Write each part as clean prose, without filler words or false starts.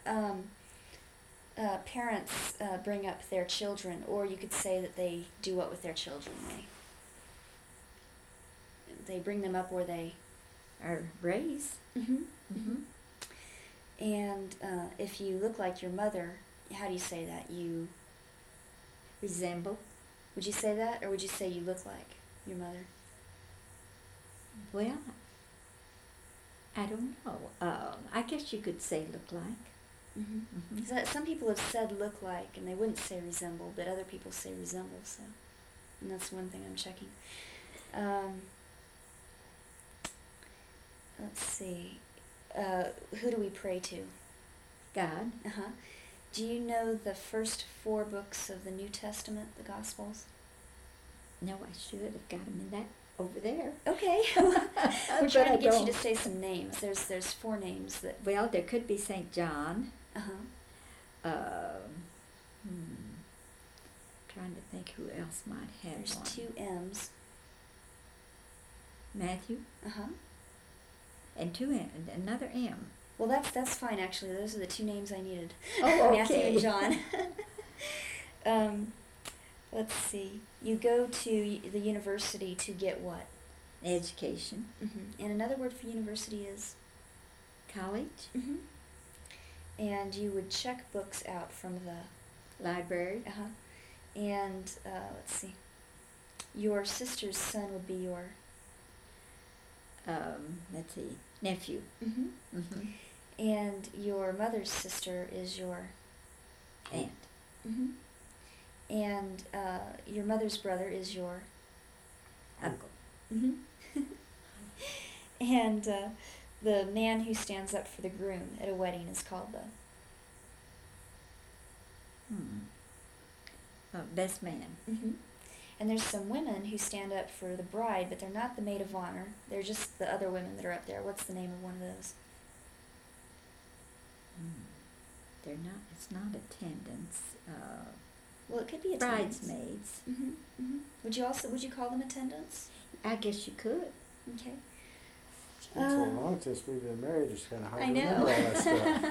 parents bring up their children, or you could say that they do what with their children? They bring them up, or they Or raise. Mm-hmm. Mm-hmm. And if you look like your mother, how do you say that? You Resemble. would you say that, or would you say you look like your mother? Well, I don't know. I guess you could say look like. Mm-hmm. Mm-hmm. So some people have said look like, and they wouldn't say resemble, but other people say resemble. So, and that's one thing I'm checking. Let's see. Who do we pray to? God. Uh-huh. Do you know the first 4 books of the New Testament, the Gospels? No, I should have got him in that over there. Okay. We're But trying I to get you don't. to say some names. There's 4 names that. Well, there could be St. John. Uh-huh. Trying to think who else might have There's one. 2 M's. Matthew. Uh-huh. And 2 M, another M. Well, that's fine, actually. Those are the 2 names I needed. Oh, Matthew okay. and John. Let's see. You go to the university to get what? Education. Mm-hmm. And another word for university is? College. Mm-hmm. And you would check books out from the... Library. Uh-huh. And, let's see. Your sister's son would be your... Let's see. Nephew. Mm-hmm. Mm-hmm. And your mother's sister is your... Aunt. Mm-hmm. And your mother's brother is your... Uncle. Mm-hmm. And the man who stands up for the groom at a wedding is called the... Best man. Mm-hmm. And there's some women who stand up for the bride, but they're not the maid of honor. They're just the other women that are up there. What's the name of one of those? They're not. It's not attendants. Well, it could be attendants. Bridesmaids. Mm-hmm. Mm-hmm. Would you call them attendants? I guess you could. Okay. It's been so long since we've been married, it's kind of hard I to know. remember all that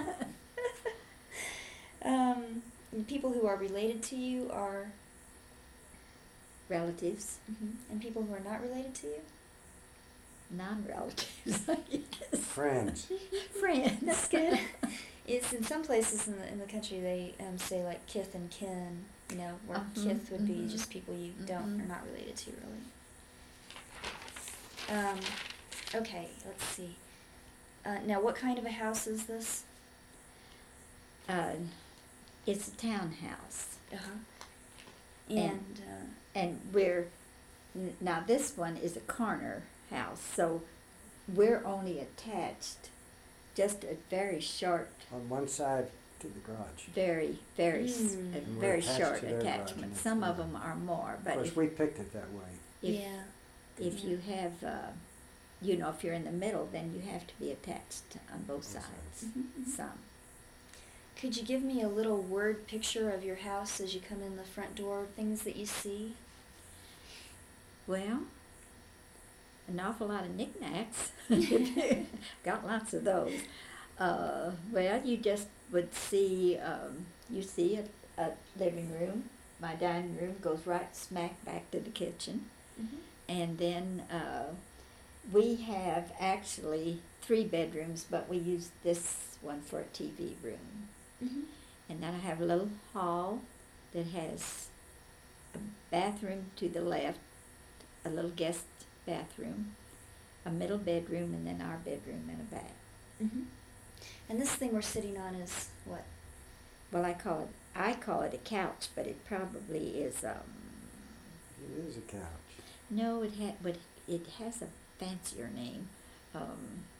stuff. People who are related to you are... Relatives. Mm-hmm. And people who are not related to you? Non-relatives, I guess. Friends. Friends. That's good. It's in some places in the country they say like kith and kin, where kith would be just people you don't are not related to really. Okay, let's see. Now, what kind of a house is this? It's a townhouse. And And now this one is a corner house, so we're only attached just a very short, On one side to the garage. very And we're very attached short to their garage, attachment. and Some of it's- them are more, Of but course, if, we picked it that way. if, yeah. if you have, if you're in the middle, then you have to be attached on both sides. Mhm. Some. Could you give me a little word picture of your house as you come in the front door? Things that you see. Well, an awful lot of knickknacks. Got lots of those. Well, you just would see, you see a living room. My dining room goes right smack back to the kitchen. Mm-hmm. And then we have actually 3 bedrooms, but we use this one for a TV room. Mm-hmm. And then I have a little hall that has a bathroom to the left, a little guest bathroom, a middle bedroom, and then our bedroom and a bath. Mm-hmm. And this thing we're sitting on is what? Well, I call it a couch, but it probably is. It is a couch. No, but it has a fancier name.